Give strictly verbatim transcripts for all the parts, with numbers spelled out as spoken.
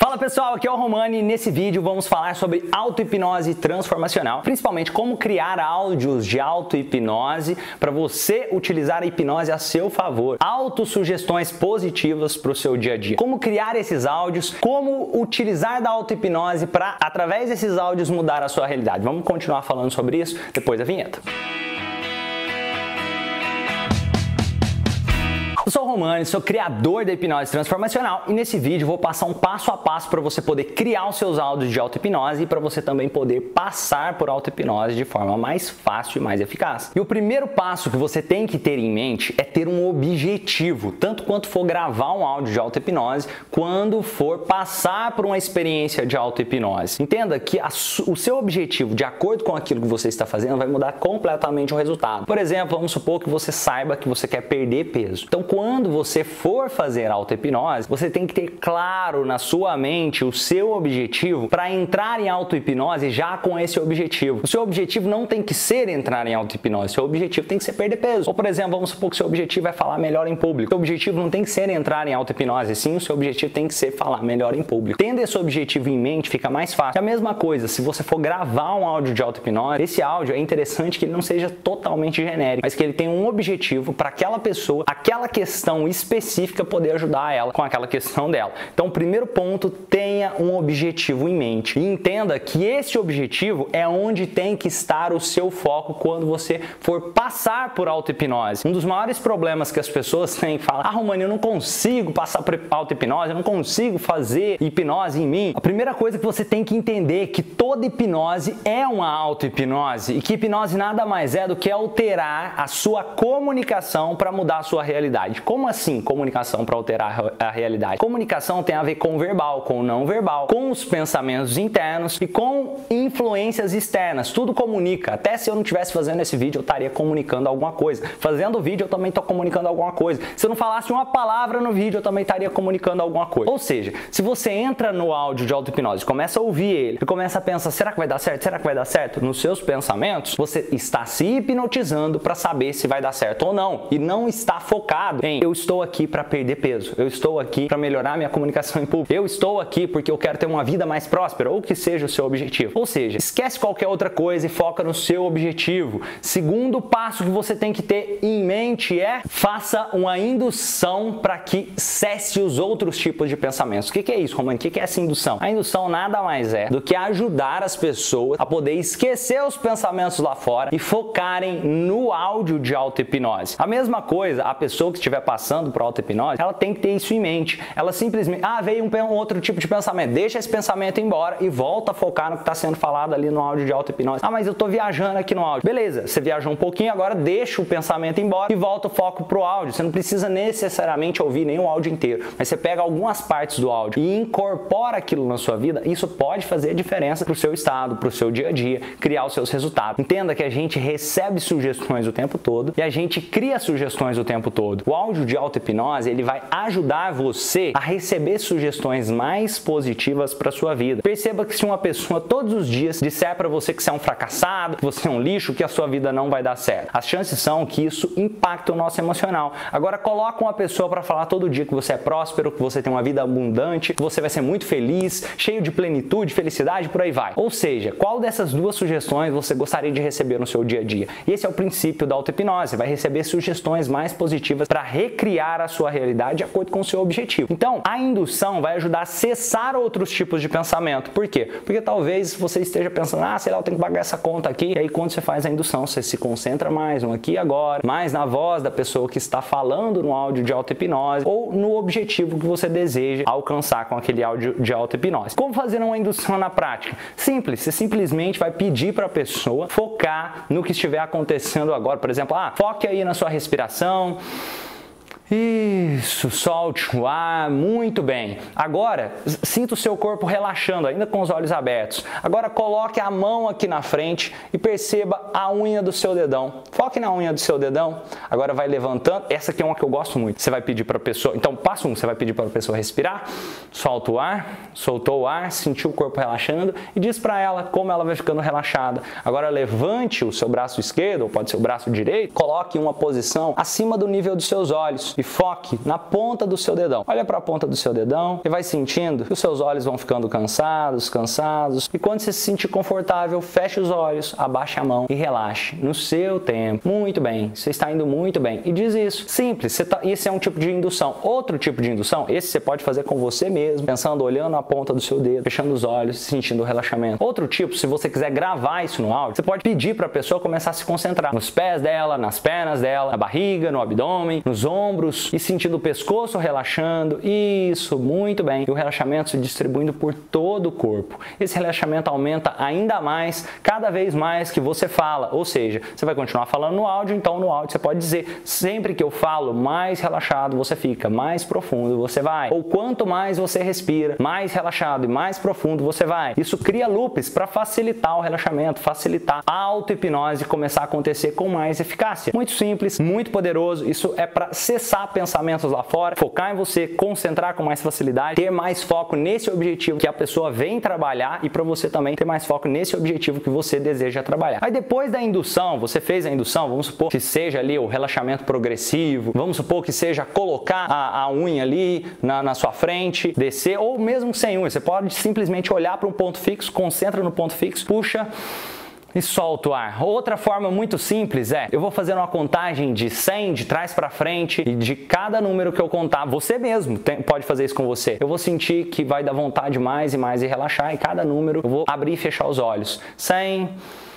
Fala pessoal, aqui é o Romani e nesse vídeo vamos falar sobre auto-hipnose transformacional, principalmente como criar áudios de auto-hipnose para você utilizar a hipnose a seu favor, autossugestões positivas para o seu dia a dia, como criar esses áudios, como utilizar da auto-hipnose para, através desses áudios, mudar a sua realidade. Vamos continuar falando sobre isso depois da vinheta. Eu sou o Romani, sou criador da hipnose transformacional e nesse vídeo vou passar um passo a passo para você poder criar os seus áudios de auto-hipnose e para você também poder passar por auto-hipnose de forma mais fácil e mais eficaz. E o primeiro passo que você tem que ter em mente é ter um objetivo, tanto quanto for gravar um áudio de auto-hipnose, quando for passar por uma experiência de auto-hipnose. Entenda que a, o seu objetivo, de acordo com aquilo que você está fazendo, vai mudar completamente o resultado. Por exemplo, vamos supor que você saiba que você quer perder peso. Então, quando você for fazer auto-hipnose, você tem que ter claro na sua mente o seu objetivo para entrar em auto-hipnose já com esse objetivo. O seu objetivo não tem que ser entrar em auto-hipnose, o seu objetivo tem que ser perder peso. Ou, por exemplo, vamos supor que o seu objetivo é falar melhor em público. O seu objetivo não tem que ser entrar em auto-hipnose, sim, o seu objetivo tem que ser falar melhor em público. Tendo esse objetivo em mente, fica mais fácil. É a mesma coisa, se você for gravar um áudio de auto-hipnose, esse áudio é interessante que ele não seja totalmente genérico, mas que ele tenha um objetivo para aquela pessoa, aquela questão específica poder ajudar ela com aquela questão dela. Então, primeiro ponto, tenha um objetivo em mente e entenda que esse objetivo é onde tem que estar o seu foco quando você for passar por auto-hipnose. Um dos maiores problemas que as pessoas têm, falam: ah, Romani, eu não consigo passar por auto-hipnose, eu não consigo fazer hipnose em mim. A primeira coisa que você tem que entender é que toda hipnose é uma auto-hipnose e que hipnose nada mais é do que alterar a sua comunicação para mudar a sua realidade. Como assim comunicação para alterar a realidade? Comunicação tem a ver com o verbal, com o não verbal, com os pensamentos internos e com influências externas. Tudo comunica. Até se eu não estivesse fazendo esse vídeo, eu estaria comunicando alguma coisa. Fazendo o vídeo, eu também estou comunicando alguma coisa. Se eu não falasse uma palavra no vídeo, eu também estaria comunicando alguma coisa. Ou seja, se você entra no áudio de auto-hipnose, começa a ouvir ele e começa a pensar: será que vai dar certo? Será que vai dar certo? Nos seus pensamentos, você está se hipnotizando para saber se vai dar certo ou não. E não está focado em: eu estou aqui para perder peso, eu estou aqui para melhorar minha comunicação em público, eu estou aqui porque eu quero ter uma vida mais próspera, ou que seja o seu objetivo. Ou seja, esquece qualquer outra coisa e foca no seu objetivo. Segundo passo que você tem que ter em mente é: faça uma indução para que cesse os outros tipos de pensamentos. O que é isso, Romani? O que é essa indução? A indução nada mais é do que ajudar as pessoas a poder esquecer os pensamentos lá fora e focarem no áudio de auto-hipnose. A mesma coisa, a pessoa que estiver passando por auto-hipnose, ela tem que ter isso em mente. Ela simplesmente, ah, veio um, um outro tipo de pensamento, deixa esse pensamento embora e volta a focar no que está sendo falado ali no áudio de auto-hipnose. Ah, mas eu tô viajando aqui no áudio. Beleza, você viajou um pouquinho, agora deixa o pensamento embora e volta o foco pro áudio. Você não precisa necessariamente ouvir nenhum áudio inteiro, mas você pega algumas partes do áudio e incorpora aquilo na sua vida. Isso pode fazer a diferença pro seu estado, pro seu dia a dia, criar os seus resultados. Entenda que a gente recebe sugestões o tempo todo e a gente cria sugestões o tempo todo. O áudio de auto-hipnose, ele vai ajudar você a receber sugestões mais positivas para sua vida. Perceba que se uma pessoa todos os dias disser para você que você é um fracassado, que você é um lixo, que a sua vida não vai dar certo, as chances são que isso impacta o nosso emocional. Agora, coloca uma pessoa para falar todo dia que você é próspero, que você tem uma vida abundante, que você vai ser muito feliz, cheio de plenitude, felicidade, por aí vai. Ou seja, qual dessas duas sugestões você gostaria de receber no seu dia a dia? E esse é o princípio da auto-hipnose. Você vai receber sugestões mais positivas para recriar a sua realidade de acordo com o seu objetivo. Então, a indução vai ajudar a cessar outros tipos de pensamento. Por quê? Porque talvez você esteja pensando: ah, sei lá, eu tenho que pagar essa conta aqui. E aí, quando você faz a indução, você se concentra mais no aqui e agora, mais na voz da pessoa que está falando no áudio de auto-hipnose ou no objetivo que você deseja alcançar com aquele áudio de auto-hipnose. Como fazer uma indução na prática? Simples. Você simplesmente vai pedir para a pessoa focar no que estiver acontecendo agora. Por exemplo, ah, foque aí na sua respiração. Isso, solte o ar, muito bem. Agora, sinta o seu corpo relaxando, ainda com os olhos abertos. Agora, coloque a mão aqui na frente e perceba a unha do seu dedão. Foque na unha do seu dedão. Agora vai levantando. Essa aqui é uma que eu gosto muito. Você vai pedir para a pessoa... Então, passo um, você vai pedir para a pessoa respirar. Solta o ar, soltou o ar, sentiu o corpo relaxando e diz para ela como ela vai ficando relaxada. Agora, levante o seu braço esquerdo, ou pode ser o braço direito, coloque em uma posição acima do nível dos seus olhos. e foque na ponta do seu dedão. Olha para a ponta do seu dedão e vai sentindo que os seus olhos vão ficando cansados, cansados. E quando você se sentir confortável, feche os olhos, abaixe a mão e relaxe no seu tempo. Muito bem, você está indo muito bem. E diz isso. Simples, você tá, esse é um tipo de indução. Outro tipo de indução, esse você pode fazer com você mesmo, pensando, olhando a ponta do seu dedo, fechando os olhos, sentindo o relaxamento. Outro tipo, se você quiser gravar isso no áudio, você pode pedir para a pessoa começar a se concentrar nos pés dela, nas pernas dela, na barriga, no abdômen, nos ombros e sentindo o pescoço relaxando. Isso, muito bem. E o relaxamento se distribuindo por todo o corpo. Esse relaxamento aumenta ainda mais, cada vez mais que você fala. Ou seja, você vai continuar falando no áudio, então no áudio você pode dizer, sempre que eu falo, mais relaxado você fica, mais profundo você vai. Ou quanto mais você respira, mais relaxado e mais profundo você vai. Isso cria loops para facilitar o relaxamento, facilitar a auto-hipnose começar a acontecer com mais eficácia. Muito simples, muito poderoso. Isso é para cessar pensamentos lá fora, focar em você, concentrar com mais facilidade, ter mais foco nesse objetivo que a pessoa vem trabalhar e para você também ter mais foco nesse objetivo que você deseja trabalhar. Aí depois da indução, você fez a indução, vamos supor que seja ali o relaxamento progressivo, vamos supor que seja colocar a, a unha ali na, na sua frente, descer, ou mesmo sem unha, você pode simplesmente olhar para um ponto fixo, concentra no ponto fixo, puxa e solta o ar. Outra forma muito simples é, eu vou fazer uma contagem de cem, de trás para frente, e de cada número que eu contar, você mesmo tem, pode fazer isso com você. Eu vou sentir que vai dar vontade mais e mais e relaxar, e cada número eu vou abrir e fechar os olhos. cem,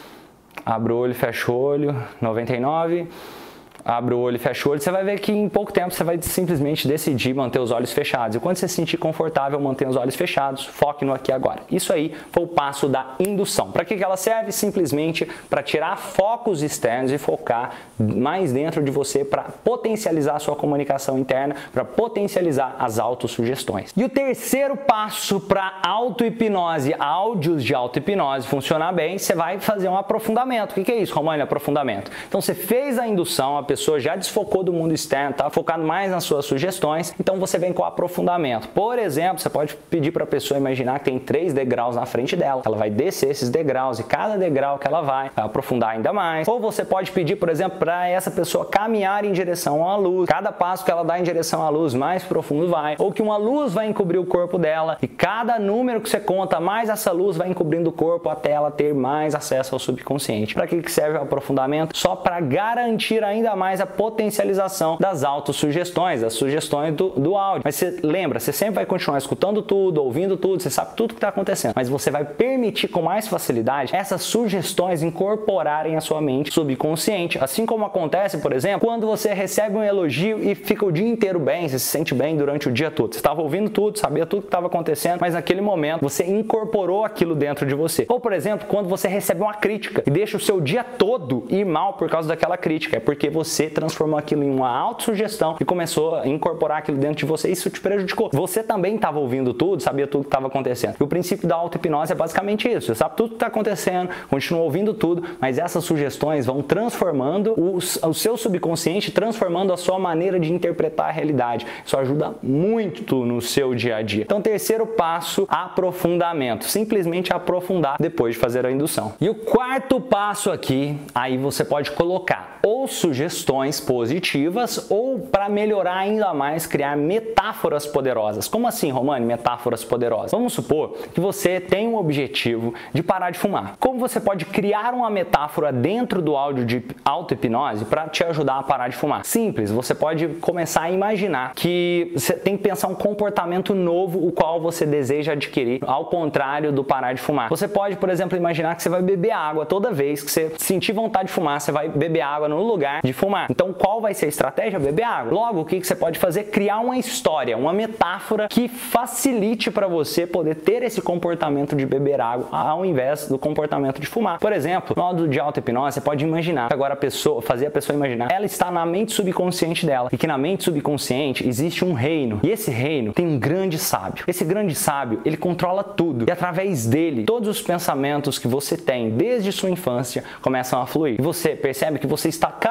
abro o olho, fecho o olho, noventa e nove... abre o olho e fecha o olho, você vai ver que em pouco tempo você vai simplesmente decidir manter os olhos fechados. E quando você se sentir confortável, mantenha os olhos fechados, foque no aqui e agora. Isso aí foi o passo da indução. Para que que ela serve? Simplesmente para tirar focos externos e focar mais dentro de você para potencializar a sua comunicação interna, para potencializar as autossugestões. E o terceiro passo para auto-hipnose, áudios de auto-hipnose funcionar bem, você vai fazer um aprofundamento. O que que é isso, Romani? Aprofundamento. Então você fez a indução, a pessoa pessoa já desfocou do mundo externo, tá focado mais nas suas sugestões, então você vem com o aprofundamento. Por exemplo, você pode pedir para a pessoa imaginar que tem três degraus na frente dela, ela vai descer esses degraus e cada degrau que ela vai, vai aprofundar ainda mais. Ou você pode pedir, por exemplo, para essa pessoa caminhar em direção à luz, cada passo que ela dá em direção à luz, mais profundo vai. Ou que uma luz vai encobrir o corpo dela e cada número que você conta, mais essa luz vai encobrindo o corpo até ela ter mais acesso ao subconsciente. Para que que serve o aprofundamento? Só para garantir ainda mais a potencialização das autossugestões, das sugestões do, do áudio. Mas você lembra, você sempre vai continuar escutando tudo, ouvindo tudo, você sabe tudo que está acontecendo, mas você vai permitir com mais facilidade essas sugestões incorporarem a sua mente subconsciente. Assim como acontece, por exemplo, quando você recebe um elogio e fica o dia inteiro bem, você se sente bem durante o dia todo. Você estava ouvindo tudo, sabia tudo que estava acontecendo, mas naquele momento você incorporou aquilo dentro de você. Ou, por exemplo, quando você recebe uma crítica e deixa o seu dia todo ir mal por causa daquela crítica, é porque você Você transformou aquilo em uma autossugestão e começou a incorporar aquilo dentro de você e isso te prejudicou. Você também estava ouvindo tudo, sabia tudo que estava acontecendo. E o princípio da auto-hipnose é basicamente isso. Você sabe tudo que está acontecendo, continua ouvindo tudo, mas essas sugestões vão transformando o, o seu subconsciente, transformando a sua maneira de interpretar a realidade. Isso ajuda muito no seu dia a dia. Então, terceiro passo, aprofundamento. Simplesmente aprofundar depois de fazer a indução. E o quarto passo aqui, aí você pode colocar ou sugestões positivas ou, para melhorar ainda mais, criar metáforas poderosas. Como assim, Romani, metáforas poderosas? Vamos supor que você tem um objetivo de parar de fumar. Como você pode criar uma metáfora dentro do áudio de auto-hipnose para te ajudar a parar de fumar? Simples, você pode começar a imaginar que você tem que pensar um comportamento novo o qual você deseja adquirir, ao contrário do parar de fumar. Você pode, por exemplo, imaginar que você vai beber água toda vez que você sentir vontade de fumar, você vai beber água no lugar de fumar. Então, qual vai ser a estratégia? Beber água. Logo, o que você pode fazer? Criar uma história, uma metáfora que facilite para você poder ter esse comportamento de beber água ao invés do comportamento de fumar. Por exemplo, no áudio de auto-hipnose, você pode imaginar, agora a pessoa, fazer a pessoa imaginar, ela está na mente subconsciente dela e que na mente subconsciente existe um reino e esse reino tem um grande sábio. Esse grande sábio, ele controla tudo e através dele, todos os pensamentos que você tem desde sua infância começam a fluir. E você percebe que você está caminhando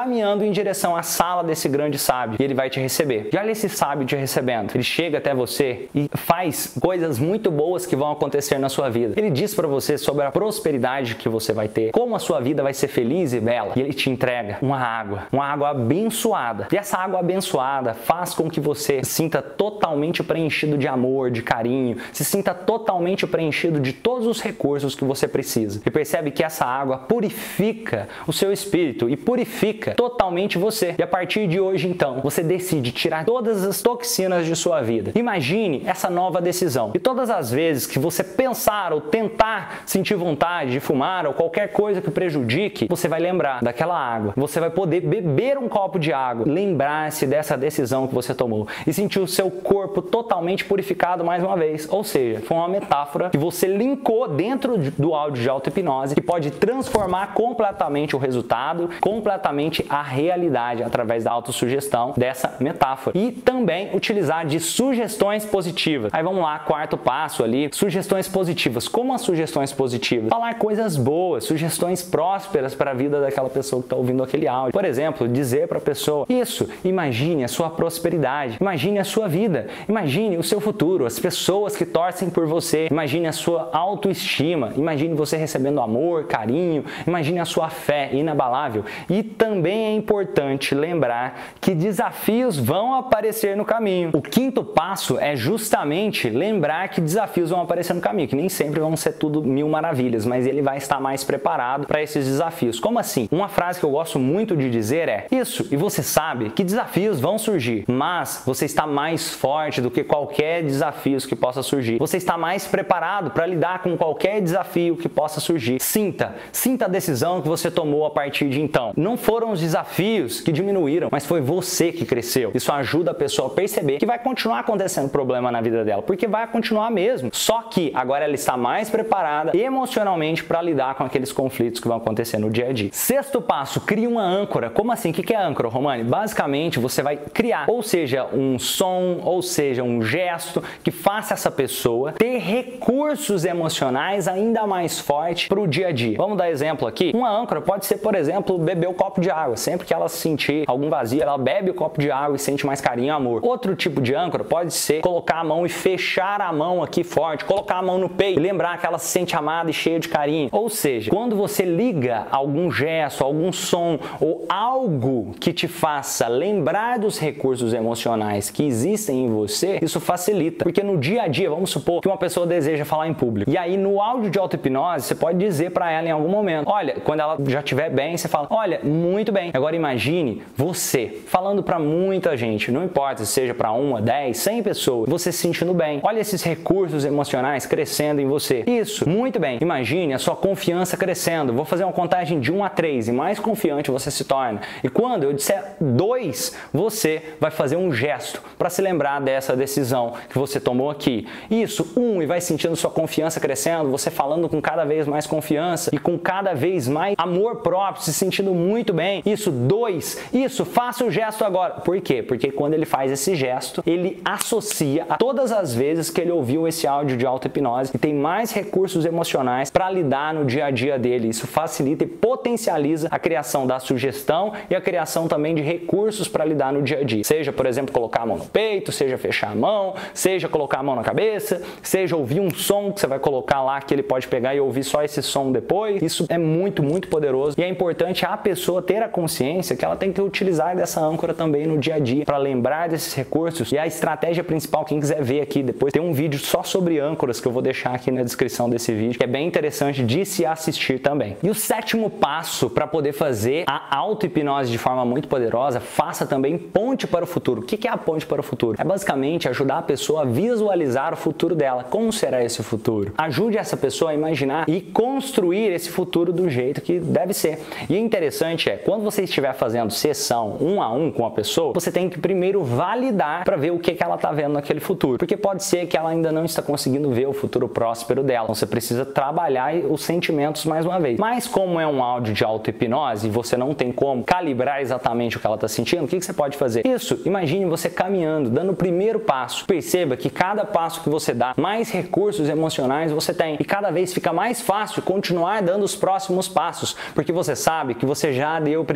em direção à sala desse grande sábio e ele vai te receber. E olha esse sábio te recebendo. Ele chega até você e faz coisas muito boas que vão acontecer na sua vida. Ele diz para você sobre a prosperidade que você vai ter, como a sua vida vai ser feliz e bela. E ele te entrega uma água, uma água abençoada. E essa água abençoada faz com que você se sinta totalmente preenchido de amor, de carinho, se sinta totalmente preenchido de todos os recursos que você precisa. E percebe que essa água purifica o seu espírito e purifica totalmente você. E a partir de hoje, então, você decide tirar todas as toxinas de sua vida. Imagine essa nova decisão. E todas as vezes que você pensar ou tentar sentir vontade de fumar ou qualquer coisa que prejudique, você vai lembrar daquela água. Você vai poder beber um copo de água, lembrar-se dessa decisão que você tomou e sentir o seu corpo totalmente purificado mais uma vez. Ou seja, foi uma metáfora que você linkou dentro do áudio de auto-hipnose que pode transformar completamente o resultado, completamente a realidade através da autossugestão dessa metáfora. E também utilizar de sugestões positivas. Aí vamos lá, quarto passo ali, sugestões positivas. Como as sugestões positivas? Falar coisas boas, sugestões prósperas para a vida daquela pessoa que está ouvindo aquele áudio. Por exemplo, dizer para a pessoa, isso, imagine a sua prosperidade, imagine a sua vida, imagine o seu futuro, as pessoas que torcem por você, imagine a sua autoestima, imagine você recebendo amor, carinho, imagine a sua fé inabalável. E também é importante lembrar que desafios vão aparecer no caminho. O quinto passo é justamente lembrar que desafios vão aparecer no caminho, que nem sempre vão ser tudo mil maravilhas, mas ele vai estar mais preparado para esses desafios. Como assim? Uma frase que eu gosto muito de dizer é isso, e você sabe que desafios vão surgir, mas você está mais forte do que qualquer desafio que possa surgir. Você está mais preparado para lidar com qualquer desafio que possa surgir. Sinta, sinta a decisão que você tomou a partir de então. Não foram os desafios que diminuíram, mas foi você que cresceu. Isso ajuda a pessoa a perceber que vai continuar acontecendo problema na vida dela, porque vai continuar mesmo. Só que agora ela está mais preparada emocionalmente para lidar com aqueles conflitos que vão acontecer no dia a dia. Sexto passo, crie uma âncora. Como assim? O que é âncora, Romani? Basicamente, você vai criar, ou seja, um som, ou seja, um gesto que faça essa pessoa ter recursos emocionais ainda mais fortes para o dia a dia. Vamos dar exemplo aqui? Uma âncora pode ser, por exemplo, beber um copo de água. Sempre que ela sentir algum vazio, ela bebe o copo de água e sente mais carinho e amor. Outro tipo de âncora pode ser colocar a mão e fechar a mão aqui forte, colocar a mão no peito e lembrar que ela se sente amada e cheia de carinho. Ou seja, quando você liga algum gesto, algum som ou algo que te faça lembrar dos recursos emocionais que existem em você, isso facilita. Porque no dia a dia, vamos supor que uma pessoa deseja falar em público. E aí no áudio de auto-hipnose, você pode dizer para ela em algum momento, olha, quando ela já estiver bem, você fala, olha, muito bem. Agora imagine você falando para muita gente, não importa se seja para uma, dez, cem pessoas, você se sentindo bem. Olha esses recursos emocionais crescendo em você. Isso, muito bem. Imagine a sua confiança crescendo. Vou fazer uma contagem de um a três e mais confiante você se torna. E quando eu disser dois, você vai fazer um gesto para se lembrar dessa decisão que você tomou aqui. Isso, um, e vai sentindo sua confiança crescendo, você falando com cada vez mais confiança e com cada vez mais amor próprio, se sentindo muito bem. Isso, dois, isso, faça o gesto agora. Por quê? Porque quando ele faz esse gesto, ele associa a todas as vezes que ele ouviu esse áudio de auto-hipnose e tem mais recursos emocionais para lidar no dia a dia dele. Isso facilita e potencializa a criação da sugestão e a criação também de recursos para lidar no dia a dia. Seja, por exemplo, colocar a mão no peito, seja fechar a mão, seja colocar a mão na cabeça, seja ouvir um som que você vai colocar lá que ele pode pegar e ouvir só esse som depois. Isso é muito, muito poderoso e é importante a pessoa ter a consciência que ela tem que utilizar dessa âncora também no dia a dia para lembrar desses recursos. E a estratégia principal, quem quiser ver aqui depois, tem um vídeo só sobre âncoras que eu vou deixar aqui na descrição desse vídeo, que é bem interessante de se assistir também. E o sétimo passo para poder fazer a auto-hipnose de forma muito poderosa, faça também ponte para o futuro. O que é a ponte para o futuro? É basicamente ajudar a pessoa a visualizar o futuro dela. Como será esse futuro? Ajude essa pessoa a imaginar e construir esse futuro do jeito que deve ser. E o interessante é, quando você estiver fazendo sessão um a um com a pessoa, você tem que primeiro validar para ver o que, que ela está vendo naquele futuro. Porque pode ser que ela ainda não está conseguindo ver o futuro próspero dela. Então você precisa trabalhar os sentimentos mais uma vez. Mas como é um áudio de auto-hipnose e você não tem como calibrar exatamente o que ela está sentindo, o que, que você pode fazer? Isso, imagine você caminhando, dando o primeiro passo. Perceba que cada passo que você dá, mais recursos emocionais você tem. E cada vez fica mais fácil continuar dando os próximos passos, porque você sabe que você já deu o primeiro passo.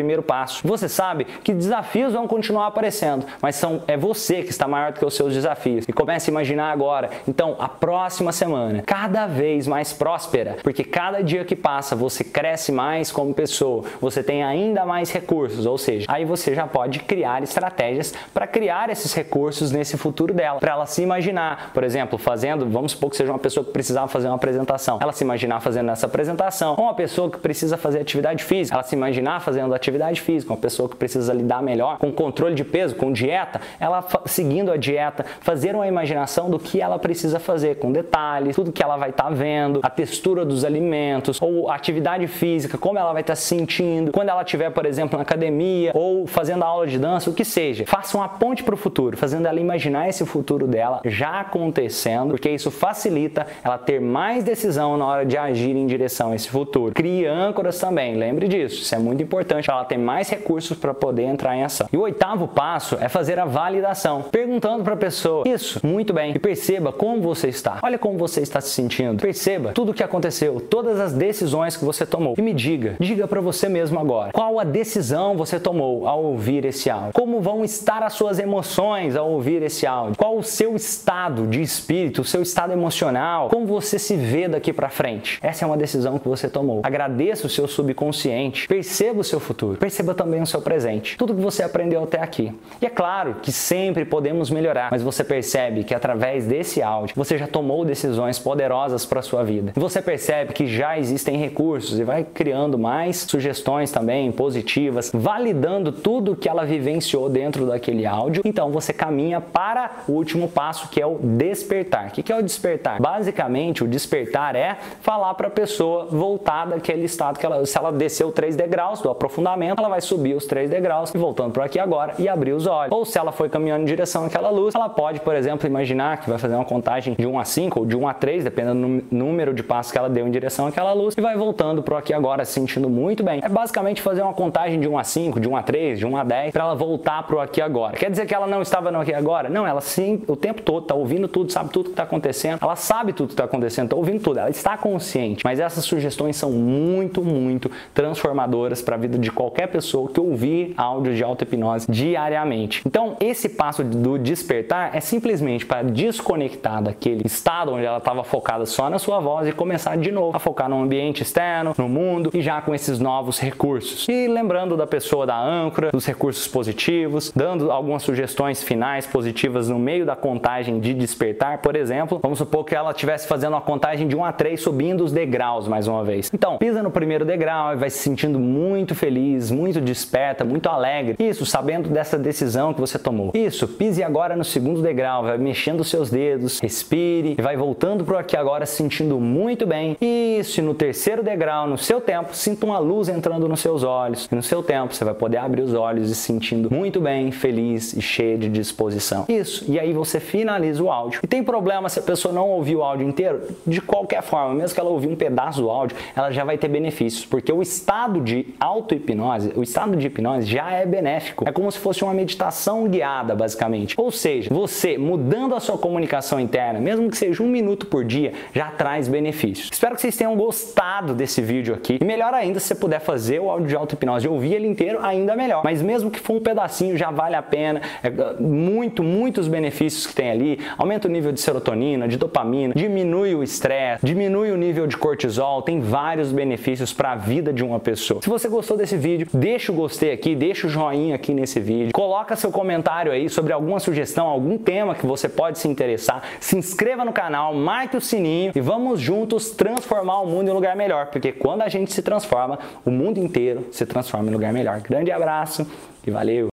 passo. Você sabe que desafios vão continuar aparecendo, mas são, é você que está maior do que os seus desafios. E comece a imaginar agora, então, a próxima semana, cada vez mais próspera, porque cada dia que passa você cresce mais como pessoa, você tem ainda mais recursos, ou seja, aí você já pode criar estratégias para criar esses recursos nesse futuro dela, para ela se imaginar, por exemplo, fazendo, vamos supor que seja uma pessoa que precisava fazer uma apresentação, ela se imaginar fazendo essa apresentação, ou uma pessoa que precisa fazer atividade física, ela se imaginar fazendo atividade física, uma pessoa que precisa lidar melhor com controle de peso, com dieta, ela seguindo a dieta, fazer uma imaginação do que ela precisa fazer, com detalhes, tudo que ela vai estar tá vendo, a textura dos alimentos, ou a atividade física, como ela vai estar tá se sentindo, quando ela estiver, por exemplo, na academia, ou fazendo aula de dança, o que seja. Faça uma ponte para o futuro, fazendo ela imaginar esse futuro dela já acontecendo, porque isso facilita ela ter mais decisão na hora de agir em direção a esse futuro. Crie âncoras também, lembre disso, isso é muito importante para ela ter mais recursos para poder entrar em ação. E o oitavo passo é fazer a validação, perguntando para a pessoa, isso, muito bem, e perceba como você está. Olha como você está se sentindo. Perceba tudo o que aconteceu, todas as decisões que você tomou. E me diga, diga para você mesmo agora, qual a decisão você tomou ao ouvir esse áudio? Como vão estar as suas emoções ao ouvir esse áudio? Qual o seu estado de espírito, o seu estado emocional? Como você se vê daqui para frente? Essa é uma decisão que você tomou. Agradeça o seu subconsciente, perceba o seu futuro, perceba também o seu presente, tudo que você aprendeu até aqui. E é claro que sempre podemos melhorar, mas você percebe que através desse áudio você já tomou decisões poderosas para a sua vida. E você percebe que já existem recursos e vai criando mais sugestões também positivas, validando tudo que ela vivenciou dentro daquele áudio. Então você caminha para o último passo, que é o despertar. O que é o despertar? Basicamente, o despertar é falar para a pessoa voltar daquele estado que ela, se ela desceu três degraus do aprofundamento, ela vai subir os três degraus e voltando para aqui agora e abrir os olhos. Ou se ela foi caminhando em direção àquela luz, ela pode, por exemplo, imaginar que vai fazer uma contagem de um a cinco ou de um a três, dependendo do número de passos que ela deu em direção àquela luz, e vai voltando para aqui agora se sentindo muito bem. É basicamente fazer uma contagem de um a cinco, de um a três, de um a dez, para ela voltar para o aqui agora. Quer dizer que ela não estava no aqui agora? Não, ela sim, o tempo todo está ouvindo tudo, sabe tudo que está acontecendo, ela sabe tudo que está acontecendo, está ouvindo tudo, ela está consciente. Mas essas sugestões são muito, muito transformadoras para a vida de qualquer pessoa que ouvir áudio de auto-hipnose diariamente. Então, esse passo do despertar é simplesmente para desconectar daquele estado onde ela estava focada só na sua voz e começar de novo a focar no ambiente externo, no mundo e já com esses novos recursos. E lembrando da pessoa da âncora, dos recursos positivos, dando algumas sugestões finais positivas no meio da contagem de despertar, por exemplo, vamos supor que ela estivesse fazendo uma contagem de um a três subindo os degraus mais uma vez. Então, pisa no primeiro degrau e vai se sentindo muito feliz, muito desperta, muito alegre. Isso, sabendo dessa decisão que você tomou. Isso, pise agora no segundo degrau, vai mexendo os seus dedos, respire e vai voltando pro aqui agora se sentindo muito bem. Isso, e no terceiro degrau, no seu tempo, sinta uma luz entrando nos seus olhos. E no seu tempo, você vai poder abrir os olhos e se sentindo muito bem, feliz e cheio de disposição. Isso, e aí você finaliza o áudio. E tem problema se a pessoa não ouvir o áudio inteiro? De qualquer forma, mesmo que ela ouvir um pedaço do áudio, ela já vai ter benefícios, porque o estado de auto-hipnose, o estado de hipnose já é benéfico. É como se fosse uma meditação guiada, basicamente. Ou seja, você mudando a sua comunicação interna, mesmo que seja um minuto por dia, já traz benefícios. Espero que vocês tenham gostado desse vídeo aqui. E melhor ainda, se você puder fazer o áudio de auto-hipnose e ouvir ele inteiro, ainda melhor. Mas mesmo que for um pedacinho, já vale a pena. É muito, muitos benefícios que tem ali. Aumenta o nível de serotonina, de dopamina, diminui o estresse, diminui o nível de cortisol, tem vários benefícios para a vida de uma pessoa. Se você gostou desse vídeo, deixa o gostei aqui, deixa o joinha aqui nesse vídeo, coloca seu comentário aí sobre alguma sugestão, algum tema que você pode se interessar, se inscreva no canal, marque o sininho e vamos juntos transformar o mundo em um lugar melhor, porque quando a gente se transforma, o mundo inteiro se transforma em um lugar melhor. Grande abraço e valeu!